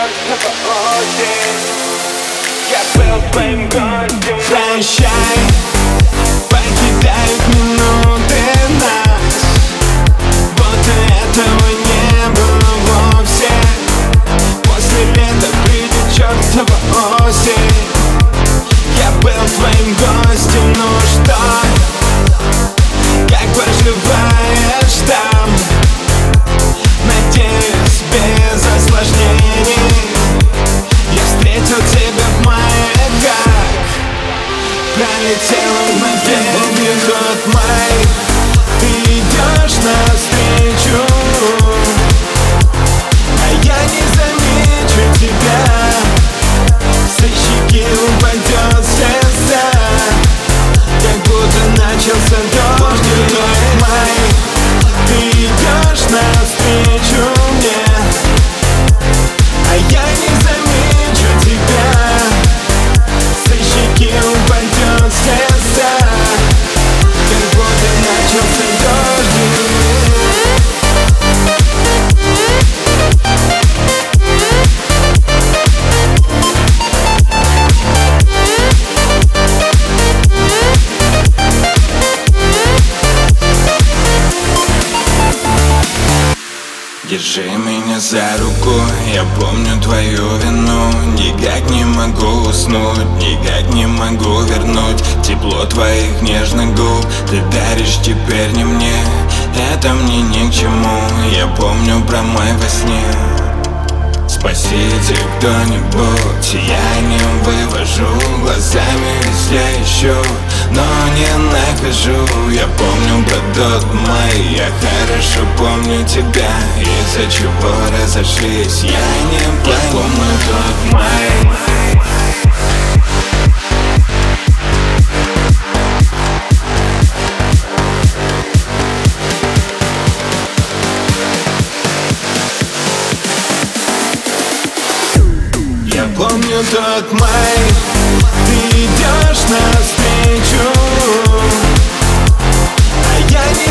чертова осень. Я был твоим гостем. Прощай, покидают минуты нас, будто этого не было вовсе. После лета придет чертова осень. Я был твоим гостем, ну что? Как поживаешь там? Надеюсь, без осложнений. Я встретил тебя в маяках. Пролетел мгновенье год май. Ты идешь навстречу, а я не замечу тебя. Со щеки упадет слеза, как будто начался дождь. Год май. Ты идешь навстречу мне, а я не замечу тебя. Со щеки упадет слеза, как будто начался дождь. Держи меня за руку, я помню твою вину. Никак не могу уснуть, никак не могу вернуть тепло твоих нежных губ. Ты даришь теперь не мне, это мне ни к чему. Я помню про май во сне. Спасите кто-нибудь, я не вывожу, глазами везде ищу, но не нахожу. Я помню про тот май, я хорошо помню тебя, из-за чего разошлись, я не понимаю. Я помню тот май. Я помню тот май. Ты идешь навстречу, а я не